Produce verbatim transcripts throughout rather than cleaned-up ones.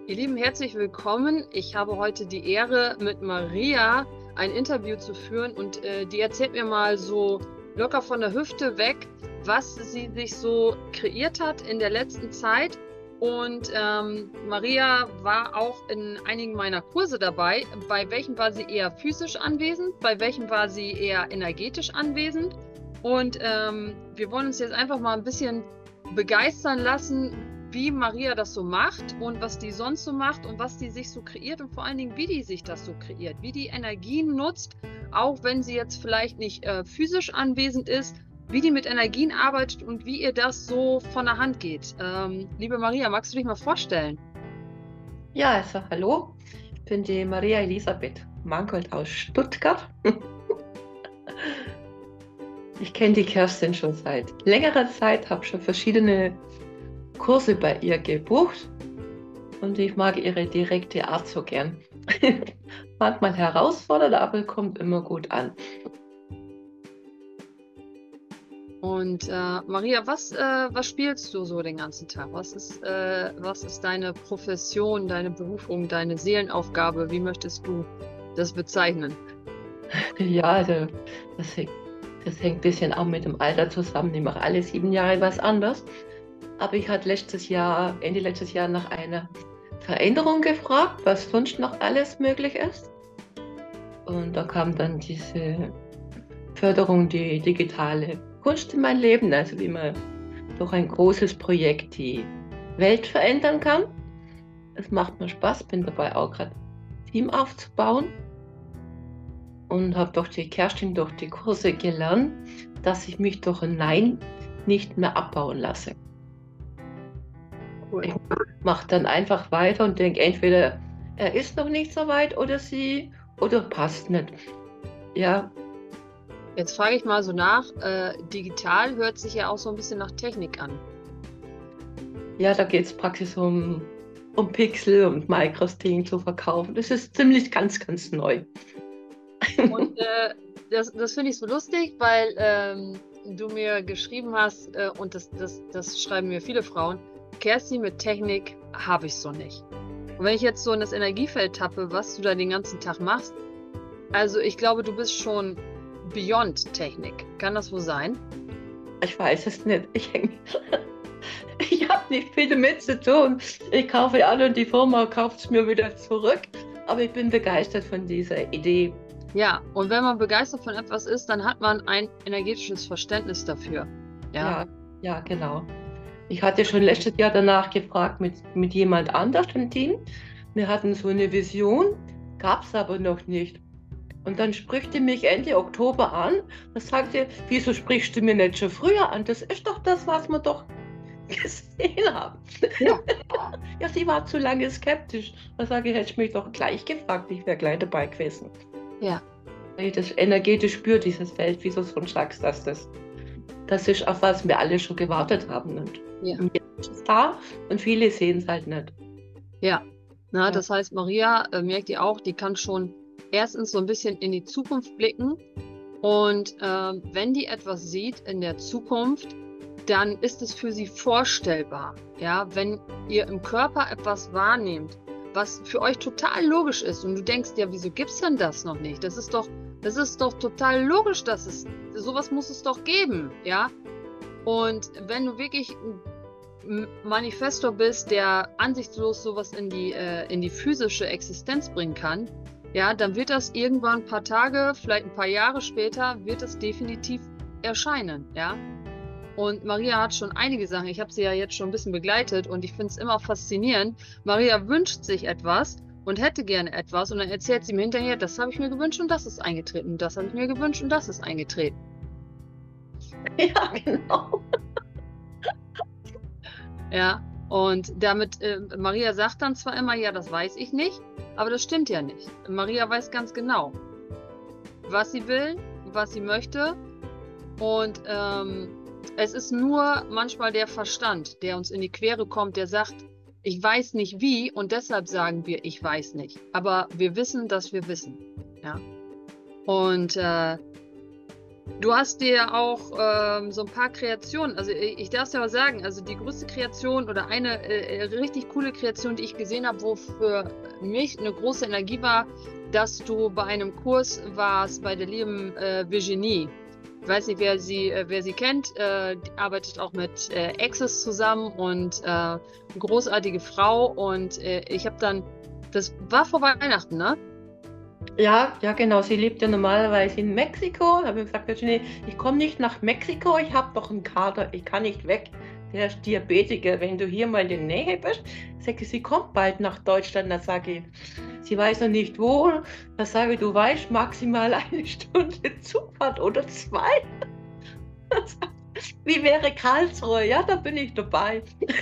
Ihr Lieben, herzlich willkommen. Ich habe heute die Ehre, mit Maria ein Interview zu führen und äh, die erzählt mir mal so locker von der Hüfte weg, was sie sich so kreiert hat in der letzten Zeit. Und ähm, Maria war auch in einigen meiner Kurse dabei. Bei welchen war sie eher physisch anwesend, bei welchen war sie eher energetisch anwesend. Und ähm, wir wollen uns jetzt einfach mal ein bisschen begeistern lassen, wie Maria das so macht und was die sonst so macht und was die sich so kreiert und vor allen Dingen, wie die sich das so kreiert, wie die Energien nutzt, auch wenn sie jetzt vielleicht nicht äh, physisch anwesend ist, wie die mit Energien arbeitet und wie ihr das so von der Hand geht. Ähm, liebe Maria, magst du dich mal vorstellen? Ja, also hallo, ich bin die Maria Elisabeth Mangold aus Stuttgart. Ich kenne die Kerstin schon seit längerer Zeit, habe schon verschiedene Kurse bei ihr gebucht und ich mag ihre direkte Art so gern. Manchmal herausfordernd, aber kommt immer gut an. Und äh, Maria, was, äh, was spielst du so den ganzen Tag? Was ist, äh, was ist deine Profession, deine Berufung, deine Seelenaufgabe? Wie möchtest du das bezeichnen? Ja, also das hängt, das hängt ein bisschen auch mit dem Alter zusammen. Ich mache alle sieben Jahre was anderes. Aber ich hatte letztes Jahr, Ende letztes Jahr nach einer Veränderung gefragt, was sonst noch alles möglich ist. Und da kam dann diese Förderung, die digitale Kunst in mein Leben, also wie man durch ein großes Projekt die Welt verändern kann. Es macht mir Spaß, bin dabei auch gerade ein Team aufzubauen und habe durch die Kerstin, durch die Kurse gelernt, dass ich mich durch ein Nein nicht mehr abbauen lasse. Cool. Ich mache dann einfach weiter und denke, entweder er ist noch nicht so weit oder sie oder passt nicht. Ja. Jetzt frage ich mal so nach, äh, digital hört sich ja auch so ein bisschen nach Technik an. Ja, da geht es praktisch um, um Pixel und Microsting zu verkaufen. Das ist ziemlich ganz, ganz neu. Und äh, das, das finde ich so lustig, weil ähm, du mir geschrieben hast, äh, und das, das, das schreiben mir viele Frauen, Kerstin, mit Technik habe ich so nicht. Und wenn ich jetzt so in das Energiefeld tappe, was du da den ganzen Tag machst, also ich glaube, du bist schon beyond Technik. Kann das wohl sein? Ich weiß es nicht. Ich, ich habe nicht viel damit zu tun. Ich kaufe an und die Firma kauft es mir wieder zurück. Aber ich bin begeistert von dieser Idee. Ja, und wenn man begeistert von etwas ist, dann hat man ein energetisches Verständnis dafür. Ja, Ja, ja, genau. Ich hatte schon letztes Jahr danach gefragt mit, mit jemand anders im Team. Wir hatten so eine Vision, gab es aber noch nicht. Und dann spricht die mich Ende Oktober an und sagte, wieso sprichst du mir nicht schon früher an? Das ist doch das, was wir doch gesehen haben. Ja. Ja, sie war zu lange skeptisch. Da sage ich, hätte ich mich doch gleich gefragt, ich wäre gleich dabei gewesen. Ja. Weil ich das energetisch spüre, dieses Feld, wie du schon sagst, dass das, das ist, auf was wir alle schon gewartet haben. Und Ja. jetzt ist es da und viele sehen es halt nicht. Ja, na, Ja. das heißt, Maria, äh, merkt ihr auch, die kann schon erstens so ein bisschen in die Zukunft blicken. Und ähm, wenn die etwas sieht in der Zukunft, dann ist es für sie vorstellbar. Ja, wenn ihr im Körper etwas wahrnehmt, was für euch total logisch ist und du denkst, ja, wieso gibt's denn das noch nicht? Das ist doch, das ist doch total logisch, dass es, sowas muss es doch geben, ja? Und wenn du wirklich ein Manifestor bist, der ansichtslos sowas in die, äh, in die physische Existenz bringen kann, ja, dann wird das irgendwann ein paar Tage, vielleicht ein paar Jahre später, wird es definitiv erscheinen, ja. Und Maria hat schon einige Sachen, ich habe sie ja jetzt schon ein bisschen begleitet und ich finde es immer faszinierend. Maria wünscht sich etwas und hätte gerne etwas und dann erzählt sie mir hinterher, das habe ich mir gewünscht und das ist eingetreten, und das habe ich mir gewünscht und das ist eingetreten. Ja, genau. Ja, und damit, äh, Maria sagt dann zwar immer, ja, das weiß ich nicht, aber das stimmt ja nicht. Maria weiß ganz genau, was sie will, was sie möchte und ähm, es ist nur manchmal der Verstand, der uns in die Quere kommt, der sagt, ich weiß nicht wie und deshalb sagen wir, ich weiß nicht. Aber wir wissen, dass wir wissen. Ja? Und äh, Du hast dir auch ähm, so ein paar Kreationen, also ich, ich darf es ja mal sagen, also die größte Kreation oder eine äh, richtig coole Kreation, die ich gesehen habe, wo für mich eine große Energie war, dass du bei einem Kurs warst bei der lieben äh, Virginie. Ich weiß nicht, wer sie, äh, wer sie kennt, äh, die arbeitet auch mit äh, Access zusammen und äh, eine großartige Frau. Und äh, ich habe dann, das war vor Weihnachten, ne? Ja, ja, genau. Sie lebt ja normalerweise in Mexiko. Da habe ich gesagt, Virginie, ich komme nicht nach Mexiko, ich habe doch einen Kater, ich kann nicht weg. Der ist Diabetiker. Wenn du hier mal in der Nähe bist, sagt sie, sie kommt bald nach Deutschland. Da sage ich, sie weiß noch nicht wo. Da sage ich, du weißt, maximal eine Stunde Zugfahrt oder zwei. Wie wäre Karlsruhe? Ja, da bin ich dabei.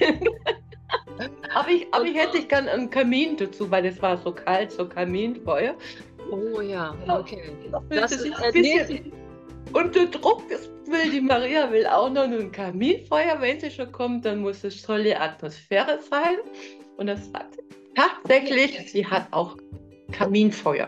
aber ich, aber ich hätte ich gern einen Kamin dazu, weil es war so kalt, so Kaminfeuer. Oh ja, okay. Das, das ist ein bisschen unter Druck. Das will die Maria will auch noch ein Kaminfeuer. Wenn sie schon kommt, dann muss es tolle Atmosphäre sein. Und das sagt sie. Tatsächlich, sie hat auch Kaminfeuer.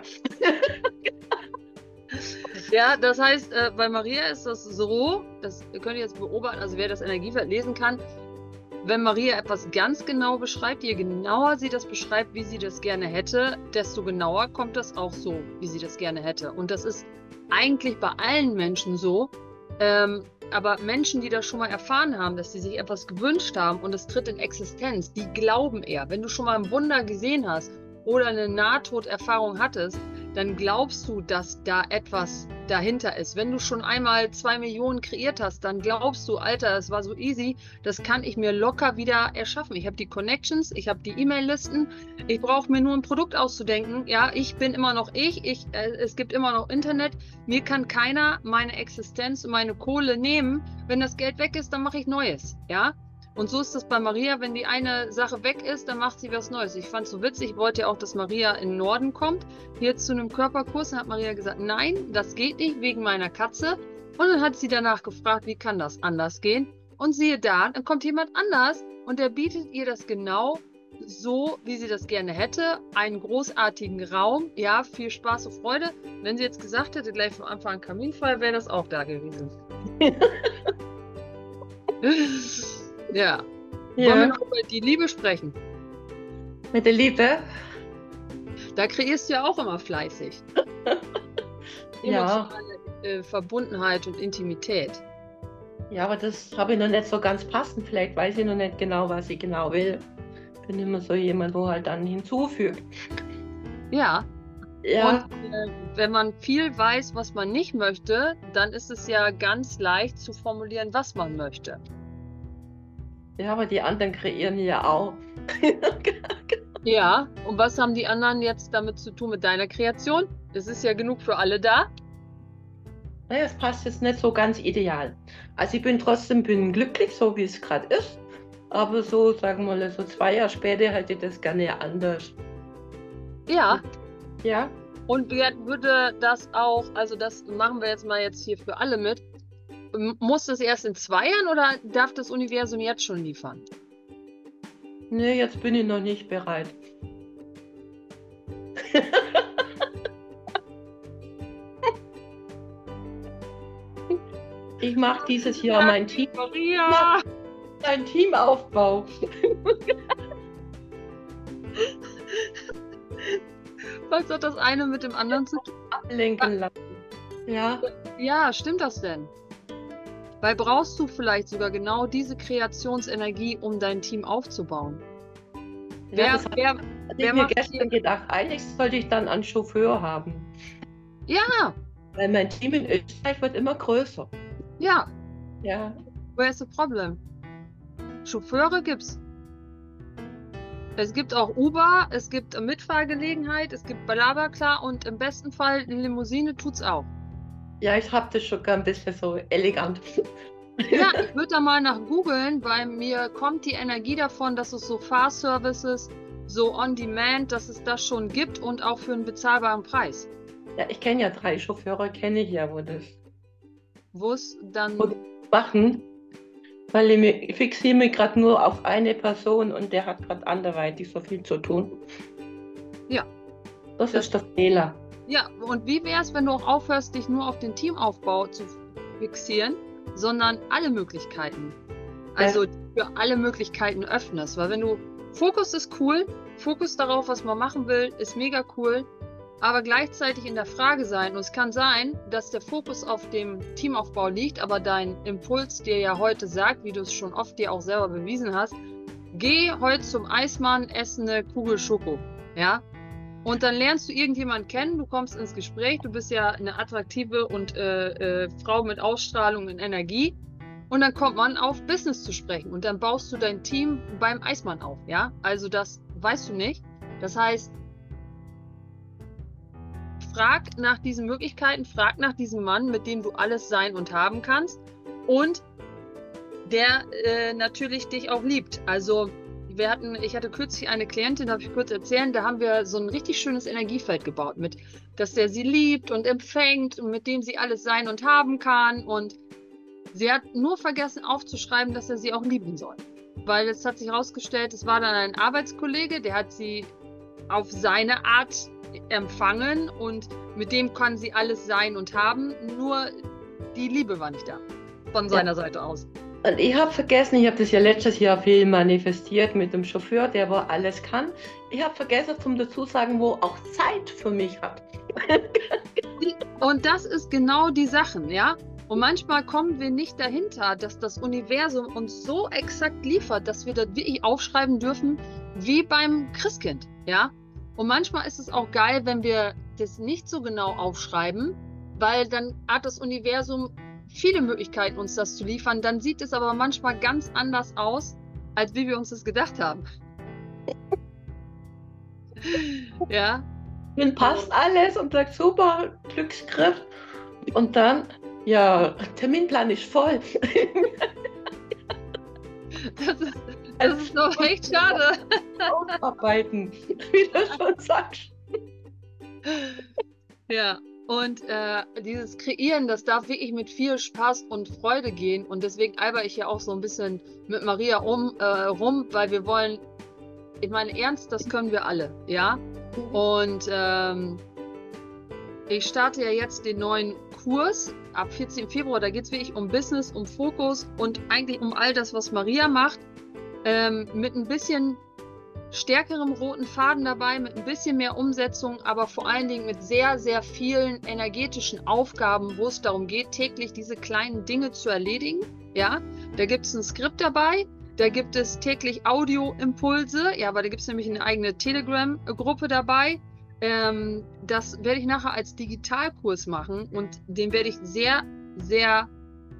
Ja, das heißt, äh, bei Maria ist das so, das könnt ihr jetzt beobachten, also wer das Energiefeld lesen kann, wenn Maria etwas ganz genau beschreibt, je genauer sie das beschreibt, wie sie das gerne hätte, desto genauer kommt das auch so, wie sie das gerne hätte. Und das ist eigentlich bei allen Menschen so. Ähm, aber Menschen, die das schon mal erfahren haben, dass sie sich etwas gewünscht haben und es tritt in Existenz, die glauben eher. Wenn du schon mal ein Wunder gesehen hast oder eine Nahtoderfahrung hattest, dann glaubst du, dass da etwas dahinter ist. Wenn du schon einmal zwei Millionen kreiert hast, dann glaubst du, Alter, das war so easy, das kann ich mir locker wieder erschaffen. Ich habe die Connections, ich habe die E-Mail-Listen, ich brauche mir nur ein Produkt auszudenken. Ja, ich bin immer noch ich, ich äh, es gibt immer noch Internet. Mir kann keiner meine Existenz und meine Kohle nehmen. Wenn das Geld weg ist, dann mache ich Neues. Ja. Und so ist das bei Maria, wenn die eine Sache weg ist, dann macht sie was Neues. Ich fand es so witzig, ich wollte ja auch, dass Maria in den Norden kommt, hier zu einem Körperkurs. Dann hat Maria gesagt, nein, das geht nicht, wegen meiner Katze. Und dann hat sie danach gefragt, wie kann das anders gehen? Und siehe da, dann kommt jemand anders und der bietet ihr das genau so, wie sie das gerne hätte. Einen großartigen Raum, ja, viel Spaß und Freude. Wenn sie jetzt gesagt hätte, gleich vom Anfang an Kaminfeuer, wäre das auch da gewesen. Ja. Ja. Wollen wir noch über die Liebe sprechen? Mit der Liebe? Da kreierst du ja auch immer fleißig. Ja. Emotionale äh, Verbundenheit und Intimität. Ja, aber das habe ich noch nicht so ganz passend. Vielleicht weiß ich noch nicht genau, was ich genau will. Ich bin immer so jemand, wo halt dann hinzufügt. Ja. Ja. Und äh, wenn man viel weiß, was man nicht möchte, dann ist es ja ganz leicht zu formulieren, was man möchte. Ja, aber die anderen kreieren ja auch. Ja, und was haben die anderen jetzt damit zu tun mit deiner Kreation? Es ist ja genug für alle da. Naja, es passt jetzt nicht so ganz ideal. Also ich bin trotzdem bin glücklich, so wie es gerade ist. Aber so, sagen wir mal, so zwei Jahre später hätte ich das gerne anders. Ja. Ja. Und würde das auch, also das machen wir jetzt mal jetzt hier für alle mit, muss das erst in zwei Jahren oder darf das Universum jetzt schon liefern? Nee, jetzt bin ich noch nicht bereit. Ich mache dieses Jahr mein Team. Maria! Ein Teamaufbau. Was hat das eine mit dem anderen zu tun? Ablenken lassen. Ja. Ja, stimmt das denn? Weil brauchst du vielleicht sogar genau diese Kreationsenergie, um dein Team aufzubauen. Ja, wer das wer, hatte wer ich mir macht gestern hier? gedacht, eigentlich sollte ich dann einen Chauffeur haben. Ja, Weil mein Team in Österreich wird immer größer. ja. Ja. Where's the problem? Chauffeure gibt's. Es gibt auch Uber, es gibt Mitfahrgelegenheit, es gibt Blablacar und im besten Fall eine Limousine tut's auch. Ja, ich habe das schon ein bisschen so elegant. Ja, ich würde da mal nach googeln, weil mir kommt die Energie davon, dass es so Fahrservices, so on-demand, dass es das schon gibt und auch für einen bezahlbaren Preis. Ja, ich kenne ja drei Chauffeure, kenne ich ja, wo das Wo es dann... wo die machen, weil ich, mich, ich fixiere mich gerade nur auf eine Person und der hat gerade anderweitig so viel zu tun. Ja. Das ist der Fehler. Ja, und wie wäre es, wenn du auch aufhörst, dich nur auf den Teamaufbau zu fixieren, sondern alle Möglichkeiten. Also Ja. für alle Möglichkeiten öffnest. Weil wenn du, Fokus ist cool, Fokus darauf, was man machen will, ist mega cool, aber gleichzeitig in der Frage sein. Und es kann sein, dass der Fokus auf dem Teamaufbau liegt, aber dein Impuls dir ja heute sagt, wie du es schon oft dir auch selber bewiesen hast, geh heute zum Eismann, ess eine Kugel Schoko. Ja? Und dann lernst du irgendjemanden kennen, du kommst ins Gespräch, du bist ja eine attraktive und äh, äh, Frau mit Ausstrahlung und Energie. Und dann kommt man auf Business zu sprechen und dann baust du dein Team beim Eismann auf. Ja? Also das weißt du nicht. Das heißt, frag nach diesen Möglichkeiten, frag nach diesem Mann, mit dem du alles sein und haben kannst und der äh, natürlich dich auch liebt. Also wir hatten, ich hatte kürzlich eine Klientin, darf ich kurz erzählen, da haben wir so ein richtig schönes Energiefeld gebaut, mit, dass der sie liebt und empfängt und mit dem sie alles sein und haben kann. Und sie hat nur vergessen aufzuschreiben, dass er sie auch lieben soll. Weil es hat sich herausgestellt, es war dann ein Arbeitskollege, der hat sie auf seine Art empfangen und mit dem kann sie alles sein und haben, nur die Liebe war nicht da, von seiner ja. Seite aus. Und ich habe vergessen, ich habe das ja letztes Jahr viel manifestiert mit dem Chauffeur, der wo alles kann. Ich habe vergessen zum dazu sagen, wo auch Zeit für mich hat. Und das ist genau die Sachen, ja. Und manchmal kommen wir nicht dahinter, dass das Universum uns so exakt liefert, dass wir das wirklich aufschreiben dürfen, wie beim Christkind, ja. Und manchmal ist es auch geil, wenn wir das nicht so genau aufschreiben, weil dann hat das Universum viele Möglichkeiten, uns das zu liefern. Dann sieht es aber manchmal ganz anders aus, als wie wir uns das gedacht haben. Ja. Dann passt alles und sagt super, Glücksgriff. Und dann, ja, Terminplan ist voll. Das ist, das ist doch echt schade. Ausarbeiten, wie du schon sagst. Ja, und äh, dieses Kreieren, das darf wirklich mit viel Spaß und Freude gehen. Und deswegen alber ich ja auch so ein bisschen mit Maria um, äh, rum, weil wir wollen, ich meine, ernst, das können wir alle, ja. Und ähm, ich starte ja jetzt den neuen Kurs ab vierzehnten Februar. Da geht es wirklich um Business, um Fokus und eigentlich um all das, was Maria macht. Ähm, mit ein bisschen stärkerem roten Faden dabei, mit ein bisschen mehr Umsetzung, aber vor allen Dingen mit sehr, sehr vielen energetischen Aufgaben, wo es darum geht, täglich diese kleinen Dinge zu erledigen. Ja, da gibt es ein Skript dabei, da gibt es täglich Audio-Impulse, ja, aber da gibt es nämlich eine eigene Telegram-Gruppe dabei. Ähm, das werde ich nachher als Digitalkurs machen und den werde ich sehr, sehr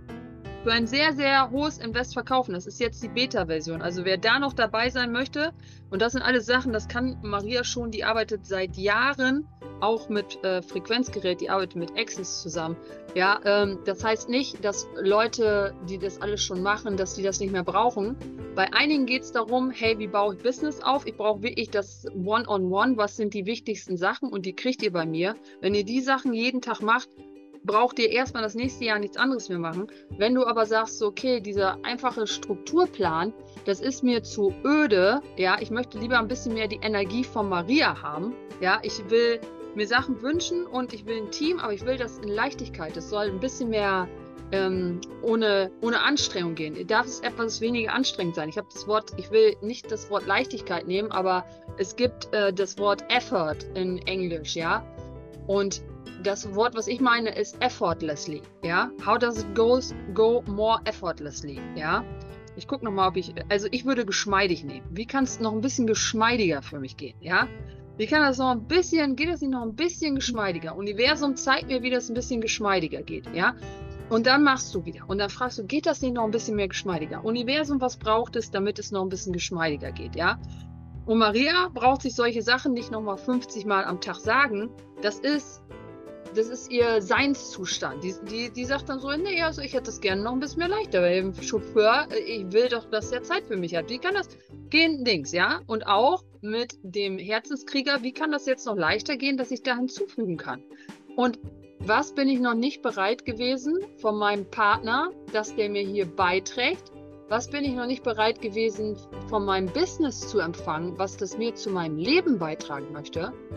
für ein sehr, sehr hohes Invest verkaufen. Das ist jetzt die Beta-Version. Also wer da noch dabei sein möchte, und das sind alles Sachen, das kann Maria schon, die arbeitet seit Jahren auch mit äh, Frequenzgerät, die arbeitet mit Access zusammen. Ja, ähm, das heißt nicht, dass Leute, die das alles schon machen, dass die das nicht mehr brauchen. Bei einigen geht es darum, hey, wie baue ich Business auf? Ich brauche wirklich das One-on-One, was sind die wichtigsten Sachen und die kriegt ihr bei mir. Wenn ihr die Sachen jeden Tag macht, braucht ihr erstmal das nächste Jahr nichts anderes mehr machen. Wenn du aber sagst, okay, dieser einfache Strukturplan, das ist mir zu öde, ja, ich möchte lieber ein bisschen mehr die Energie von Maria haben, ja, ich will mir Sachen wünschen und ich will ein Team, aber ich will das in Leichtigkeit, es soll ein bisschen mehr ähm, ohne, ohne Anstrengung gehen. Darf es etwas weniger anstrengend sein? Ich habe das Wort, ich will nicht das Wort Leichtigkeit nehmen, aber es gibt äh, das Wort Effort in Englisch, ja, und das Wort, was ich meine, ist effortlessly. Ja? How does it go, go more effortlessly? Ja? Ich gucke nochmal, ob ich, also ich würde geschmeidig nehmen. Wie kann es noch ein bisschen geschmeidiger für mich gehen? Ja? Wie kann das noch ein bisschen, geht das nicht noch ein bisschen geschmeidiger? Universum zeigt mir, wie das ein bisschen geschmeidiger geht. Ja? Und dann machst du wieder. Und dann fragst du, geht das nicht noch ein bisschen mehr geschmeidiger? Universum, was braucht es, damit es noch ein bisschen geschmeidiger geht? Ja? Und Maria braucht sich solche Sachen nicht nochmal fünfzig Mal am Tag sagen. Das ist Das ist ihr Seinszustand. Die, die, die sagt dann so, nee, also ich hätte das gerne noch ein bisschen mehr leichter, weil im Chauffeur, ich will doch, dass der Zeit für mich hat. Wie kann das gehen? Dings, ja? Und auch mit dem Herzenskrieger, wie kann das jetzt noch leichter gehen, dass ich da hinzufügen kann? Und was bin ich noch nicht bereit gewesen von meinem Partner, dass der mir hier beiträgt? Was bin ich noch nicht bereit gewesen, von meinem Business zu empfangen, was das mir zu meinem Leben beitragen möchte?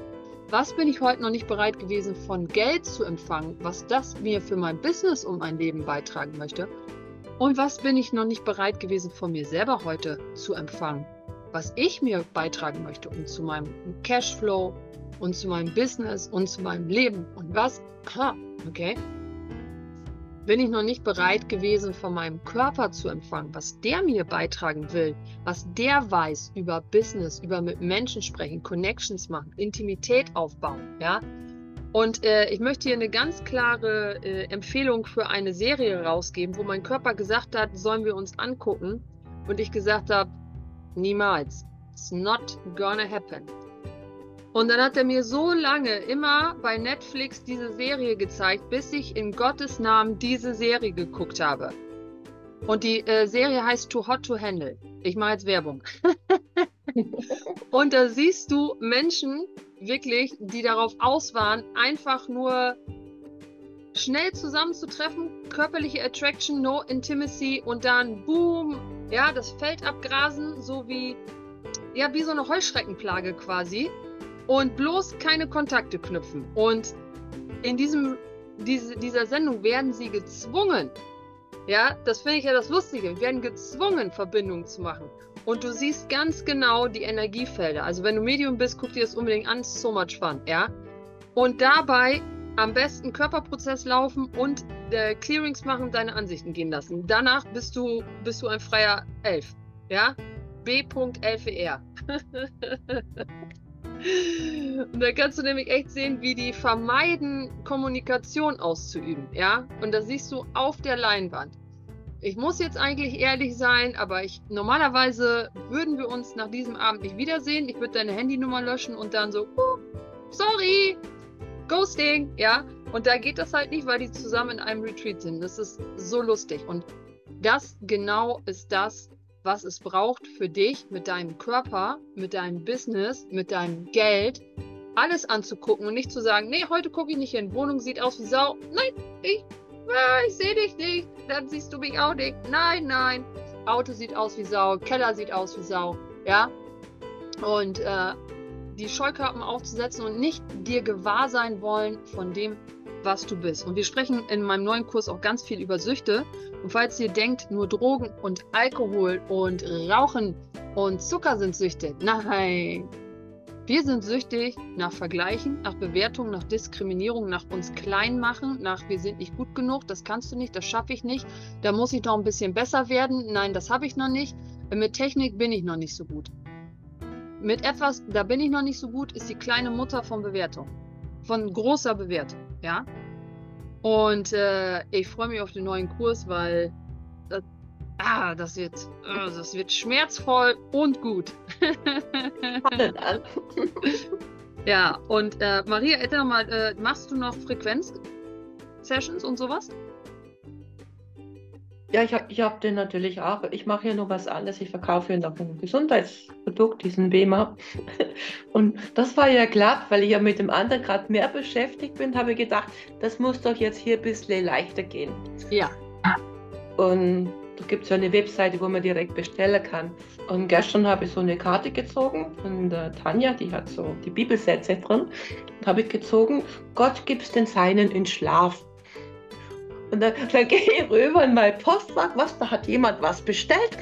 Was bin ich heute noch nicht bereit gewesen, von Geld zu empfangen, was das mir für mein Business und mein Leben beitragen möchte? Und was bin ich noch nicht bereit gewesen, von mir selber heute zu empfangen, was ich mir beitragen möchte und zu meinem Cashflow und zu meinem Business und zu meinem Leben? Und was? Ha, okay. Bin ich noch nicht bereit gewesen, von meinem Körper zu empfangen, was der mir beitragen will, was der weiß über Business, über mit Menschen sprechen, Connections machen, Intimität aufbauen, ja? Und äh, ich möchte hier eine ganz klare äh, Empfehlung für eine Serie rausgeben, wo mein Körper gesagt hat, sollen wir uns angucken, und ich gesagt habe, niemals. It's not gonna happen. Und dann hat er mir so lange immer bei Netflix diese Serie gezeigt, bis ich in Gottes Namen diese Serie geguckt habe. Und die äh, Serie heißt Too Hot to Handle. Ich mache jetzt Werbung. Und da siehst du Menschen wirklich, die darauf aus waren, einfach nur schnell zusammenzutreffen, körperliche Attraction, no intimacy, und dann boom, ja, das Feld abgrasen, so wie, ja, wie so eine Heuschreckenplage quasi. Und bloß keine Kontakte knüpfen. Und in diesem, diese, dieser Sendung werden sie gezwungen, ja, das finde ich ja das Lustige, werden gezwungen, Verbindungen zu machen. Und du siehst ganz genau die Energiefelder. Also wenn du Medium bist, guck dir das unbedingt an, so much fun, ja. Und dabei am besten Körperprozess laufen und äh, Clearings machen, deine Ansichten gehen lassen. Danach bist du, bist du ein freier Elf, ja. B elf E R. Und da kannst du nämlich echt sehen, wie die vermeiden, Kommunikation auszuüben, ja? Und das siehst du auf der Leinwand. Ich muss jetzt eigentlich ehrlich sein, aber ich, normalerweise würden wir uns nach diesem Abend nicht wiedersehen. Ich würde deine Handynummer löschen und dann so, uh, sorry, Ghosting, ja? Und da geht das halt nicht, weil die zusammen in einem Retreat sind. Das ist so lustig. Und das genau ist das, was es braucht für dich, mit deinem Körper, mit deinem Business, mit deinem Geld, alles anzugucken und nicht zu sagen, nee, heute gucke ich nicht hin, Wohnung sieht aus wie Sau. Nein, ich, äh, ich sehe dich nicht, dann siehst du mich auch nicht. Nein, nein, Auto sieht aus wie Sau, Keller sieht aus wie Sau, ja. Und äh, die Scheuklappen aufzusetzen und nicht dir gewahr sein wollen von dem, was du bist. Und wir sprechen in meinem neuen Kurs auch ganz viel über Süchte. Und falls ihr denkt, nur Drogen und Alkohol und Rauchen und Zucker sind Süchte, nein. Wir sind süchtig nach Vergleichen, nach Bewertung, nach Diskriminierung, nach uns klein machen, nach wir sind nicht gut genug, das kannst du nicht, das schaffe ich nicht, da muss ich noch ein bisschen besser werden, nein, das habe ich noch nicht. Mit Technik bin ich noch nicht so gut. Mit etwas, da bin ich noch nicht so gut, ist die kleine Mutter von Bewertung. Von großer Bewertung, ja. Und äh, ich freue mich auf den neuen Kurs, weil das, ah, das, wird, äh, das wird schmerzvoll und gut. Ja, und äh, Maria, erzähl mal, äh, machst du noch Frequenz-Sessions und sowas? Ja, ich habe ich hab den natürlich auch. Ich mache hier nur was anderes. Ich verkaufe hier noch ein Gesundheitsprodukt, diesen B E M A. Und das war ja glatt, weil ich ja mit dem anderen gerade mehr beschäftigt bin, habe ich gedacht, das muss doch jetzt hier ein bisschen leichter gehen. Ja. Und da gibt es ja eine Webseite, wo man direkt bestellen kann. Und gestern habe ich so eine Karte gezogen von der Tanja, die hat so die Bibelsätze drin. Und habe ich gezogen, Gott gibt's den Seinen in Schlaf. Und dann, dann gehe ich rüber in mein Postfach, was, da hat jemand was bestellt.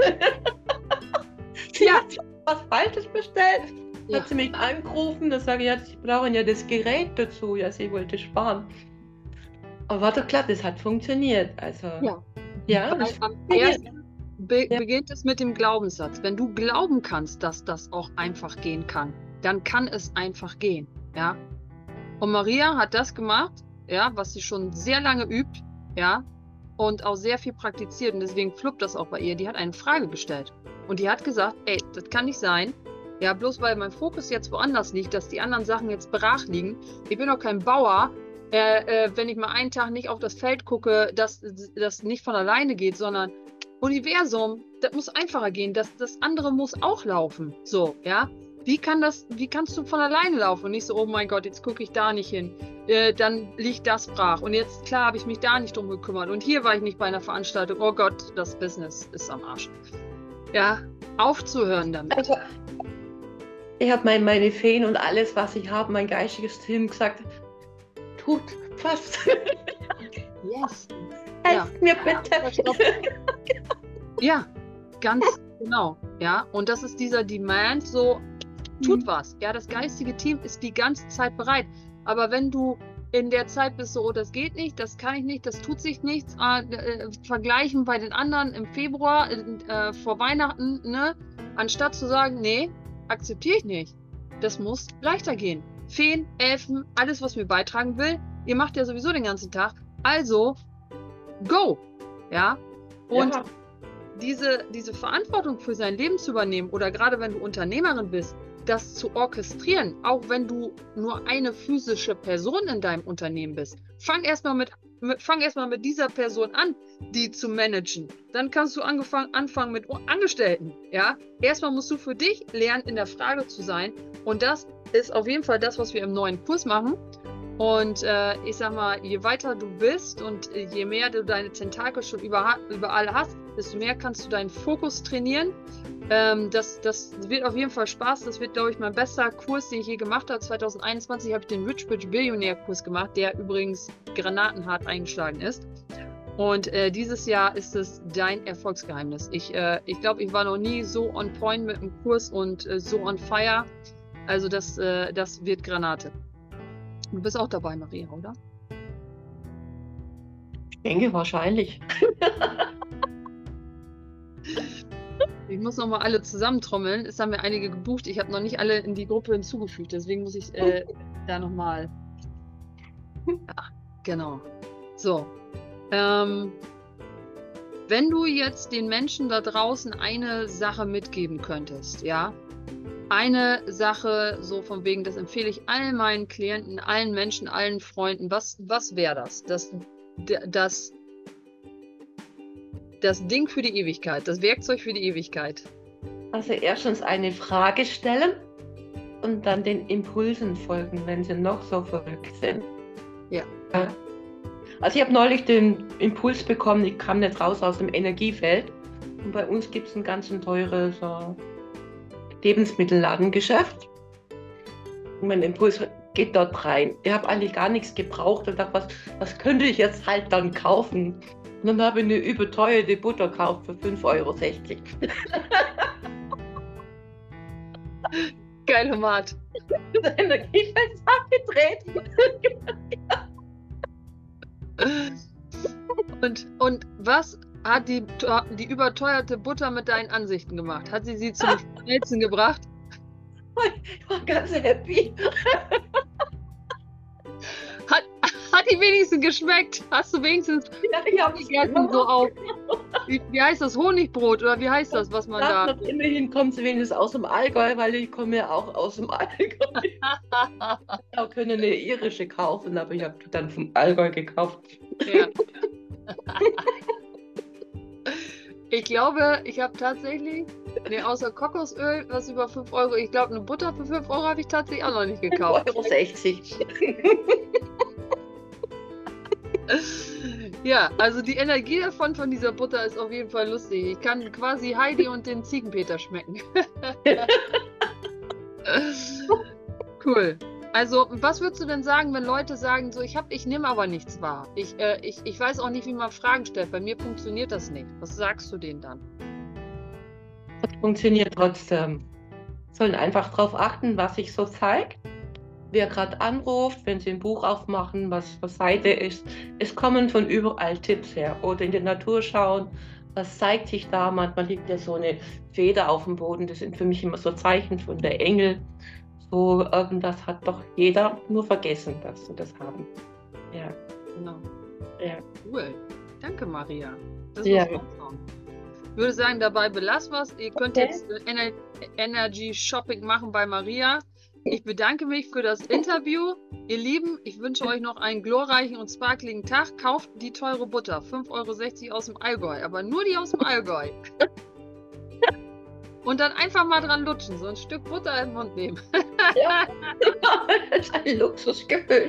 Sie Ja. hat was Falsches bestellt. Ja. Hat sie mich angerufen, da sage ich, ja, sie brauchen ja das Gerät dazu. Ja, sie wollte sparen. Aber war doch klar, das hat funktioniert. Also, Ja. ja, Weil das am funktioniert. ersten be Ja. beginnt es mit dem Glaubenssatz. Wenn du glauben kannst, dass das auch einfach gehen kann, dann kann es einfach gehen. Ja? Und Maria hat das gemacht, ja, was sie schon sehr lange übt, ja, und auch sehr viel praktiziert. Und deswegen fluppt das auch bei ihr. Die hat eine Frage gestellt. Und die hat gesagt, ey, das kann nicht sein. Ja, bloß weil mein Fokus jetzt woanders liegt, dass die anderen Sachen jetzt brach liegen. Ich bin doch kein Bauer. Äh, äh, wenn ich mal einen Tag nicht auf das Feld gucke, dass das nicht von alleine geht, sondern Universum, das muss einfacher gehen. Das, das andere muss auch laufen. So, ja. Wie kann das, wie kannst du von alleine laufen und nicht so, oh mein Gott, jetzt gucke ich da nicht hin, äh, dann liegt das brach und jetzt, klar, habe ich mich da nicht drum gekümmert und hier war ich nicht bei einer Veranstaltung, oh Gott, das Business ist am Arsch. Ja, aufzuhören damit. Also, Ich habe mein, meine Feen und alles, was ich habe, mein geistiges Team gesagt, tut was. Yes. Helft Ja. mir bitte. Ja, ganz genau. Ja, und das ist dieser Demand, so tut Mhm. was. Ja, das geistige Team ist die ganze Zeit bereit. Aber wenn du in der Zeit bist, so, oh, das geht nicht, das kann ich nicht, das tut sich nichts, äh, äh, vergleichen bei den anderen im Februar, äh, vor Weihnachten, ne? Anstatt zu sagen, nee, akzeptiere ich nicht. Das muss leichter gehen. Feen, Elfen, alles, was mir beitragen will, ihr macht ja sowieso den ganzen Tag. Also, go! Ja? Und Ja. diese, diese Verantwortung für sein Leben zu übernehmen oder gerade wenn du Unternehmerin bist, das zu orchestrieren, auch wenn du nur eine physische Person in deinem Unternehmen bist. Fang erstmal mit, mit, fang erstmal mit dieser Person an, die zu managen. Dann kannst du angefangen, anfangen mit Angestellten. Ja? Erstmal musst du für dich lernen, in der Frage zu sein. Und das ist auf jeden Fall das, was wir im neuen Kurs machen. Und äh, ich sag mal, je weiter du bist und äh, je mehr du deine Tentakel schon über, überall hast, desto mehr kannst du deinen Fokus trainieren. Ähm, das, das wird auf jeden Fall Spaß. Das wird, glaube ich, mein bester Kurs, den ich je gemacht habe. zwanzig einundzwanzig habe ich den Rich Bitch Billionär Kurs gemacht, der übrigens granatenhart eingeschlagen ist. Und äh, dieses Jahr ist es dein Erfolgsgeheimnis. Ich, äh, ich glaube, ich war noch nie so on point mit dem Kurs und äh, so on fire. Also das, äh, das wird Granate. Du bist auch dabei, Maria, oder? Ich denke wahrscheinlich. Ich muss noch mal alle zusammentrommeln. Es haben mir einige gebucht. Ich habe noch nicht alle in die Gruppe hinzugefügt. Deswegen muss ich äh, da noch mal... Ja, genau. So. Ähm, wenn du jetzt den Menschen da draußen eine Sache mitgeben könntest, ja? Eine Sache, so von wegen, das empfehle ich allen meinen Klienten, allen Menschen, allen Freunden. Was, was wäre das? Das, das? Das Ding für die Ewigkeit, das Werkzeug für die Ewigkeit. Also erstens eine Frage stellen und dann den Impulsen folgen, wenn sie noch so verrückt sind. Ja. Also ich habe neulich den Impuls bekommen, ich kam nicht raus aus dem Energiefeld. Und bei uns gibt es ein ganz ein teures so Lebensmittelladengeschäft. Und mein Impuls geht dort rein. Ich habe eigentlich gar nichts gebraucht und dachte, was, was könnte ich jetzt halt dann kaufen? Und dann habe ich eine überteuerte Butter gekauft für fünf Euro sechzig. Geile Mat. Das Energiefeld ist abgedreht. Und, und was hat die, die überteuerte Butter mit deinen Ansichten gemacht? Hat sie sie zum Schmelzen gebracht? Ich war ganz happy. Hat, hat die wenigstens geschmeckt? Hast du wenigstens Ja, ich habe es gegessen, so auf, wie, wie heißt das, Honigbrot oder wie heißt das, was man da... Und immerhin kommt sie wenigstens aus dem Allgäu, weil ich komme ja auch aus dem Allgäu. Ich könnte eine irische kaufen, aber ich habe dann vom Allgäu gekauft. Ja. Ich glaube, ich habe tatsächlich, nee, außer Kokosöl, was über fünf Euro, ich glaube, eine Butter für fünf Euro habe ich tatsächlich auch noch nicht gekauft. fünf Euro sechzig. Ja, also die Energie davon, von dieser Butter ist auf jeden Fall lustig. Ich kann quasi Heidi und den Ziegenpeter schmecken. Cool. Also, was würdest du denn sagen, wenn Leute sagen, so, ich hab, ich nehme aber nichts wahr. Ich, äh, ich, ich weiß auch nicht, wie man Fragen stellt. Bei mir funktioniert das nicht. Was sagst du denen dann? Das funktioniert trotzdem. Sollen einfach darauf achten, was sich so zeigt. Wer gerade anruft, wenn sie ein Buch aufmachen, was für Seite ist. Es kommen von überall Tipps her. Oder in die Natur schauen, was zeigt sich da. Manchmal liegt ja so eine Feder auf dem Boden. Das sind für mich immer so Zeichen von der Engel. So, irgendwas hat doch jeder nur vergessen, dass sie das haben. Ja. Genau. Ja. Cool. Danke, Maria. Das Ja. muss raushauen. Ich würde sagen, dabei belassen wir es. Ihr könnt Okay. jetzt äh, Ener Energy Shopping machen bei Maria. Ich bedanke mich für das Interview. Ihr Lieben, ich wünsche euch noch einen glorreichen und sparkligen Tag. Kauft die teure Butter. fünf Euro sechzig aus dem Allgäu. Aber nur die aus dem Allgäu. Und dann einfach mal dran lutschen. So ein Stück Butter im Mund nehmen. Ja. Das ist ein Luxusgefühl.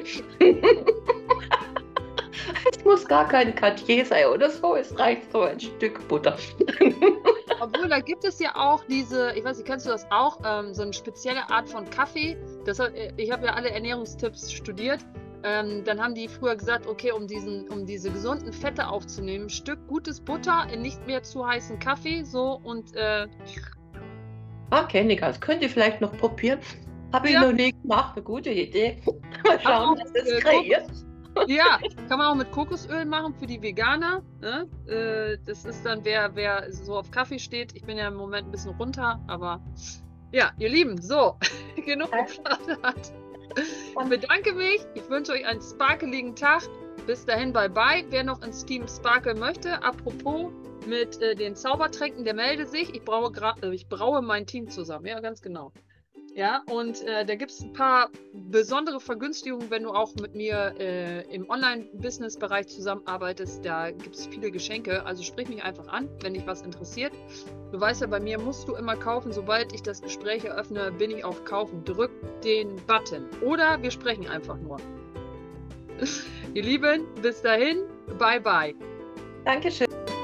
Es muss gar kein Cartier sein oder so. Es reicht so ein Stück Butter. Obwohl, da gibt es ja auch diese, ich weiß nicht, kennst du das auch, ähm, so eine spezielle Art von Kaffee. Das, hat- äh, ich habe ja alle Ernährungstipps studiert. Ähm, dann haben die früher gesagt, okay, um diesen, um diese gesunden Fette aufzunehmen, ein Stück gutes Butter in nicht mehr zu heißen Kaffee, so und äh, Ah, kenne ich. Das könnt ihr vielleicht noch probieren. Habe ich ja, noch nie gemacht. Eine gute Idee. Mal aber schauen, auch was das äh, kreiert. ja, kann man auch mit Kokosöl machen für die Veganer. Ne? Äh, das ist dann, wer, wer so auf Kaffee steht. Ich bin ja im Moment ein bisschen runter, aber ja, ihr Lieben, so, genug geplaudert. Ich bedanke mich. Ich wünsche euch einen sparkeligen Tag. Bis dahin, bye bye. Wer noch ins Team Sparkle möchte, apropos mit äh, den Zaubertränken, der melde sich. Ich braue, gra- äh, ich braue mein Team zusammen. Ja, ganz genau. Ja, und äh, da gibt es ein paar besondere Vergünstigungen, wenn du auch mit mir äh, im Online-Business-Bereich zusammenarbeitest. Da gibt es viele Geschenke. Also sprich mich einfach an, wenn dich was interessiert. Du weißt ja, bei mir musst du immer kaufen. Sobald ich das Gespräch eröffne, bin ich auf Kaufen. Drück den Button. Oder wir sprechen einfach nur. Ihr Lieben, bis dahin, bye bye. Dankeschön.